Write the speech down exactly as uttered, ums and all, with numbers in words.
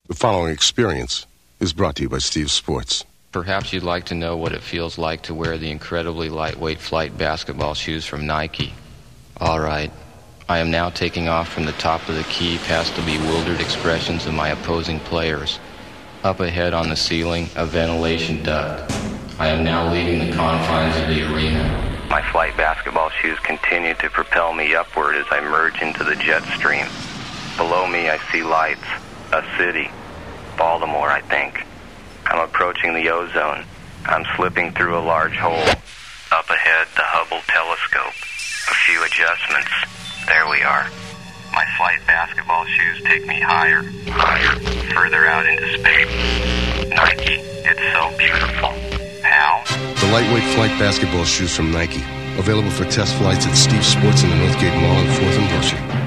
The following experience is brought to you by Steve Sports. Perhaps you'd like to know what it feels like to wear the incredibly lightweight flight basketball shoes from Nike. All right, I am now taking off from the top of the key past the bewildered expressions of my opposing players. Up ahead on the ceiling, a ventilation duct. I am now leaving the confines of the arena. My flight basketball shoes continue to propel me upward as I merge into the jet stream. Below me I see lights, a city, Baltimore, I think. I'm approaching the ozone. I'm slipping through a large hole. Up ahead, the Hubble telescope. A few adjustments. There we are. My flight basketball shoes take me higher, higher, further out into space. Nike, it's so beautiful. How? The lightweight flight basketball shoes from Nike. Available for test flights at Steve Sports in the Northgate Mall in fourth and Berkshire.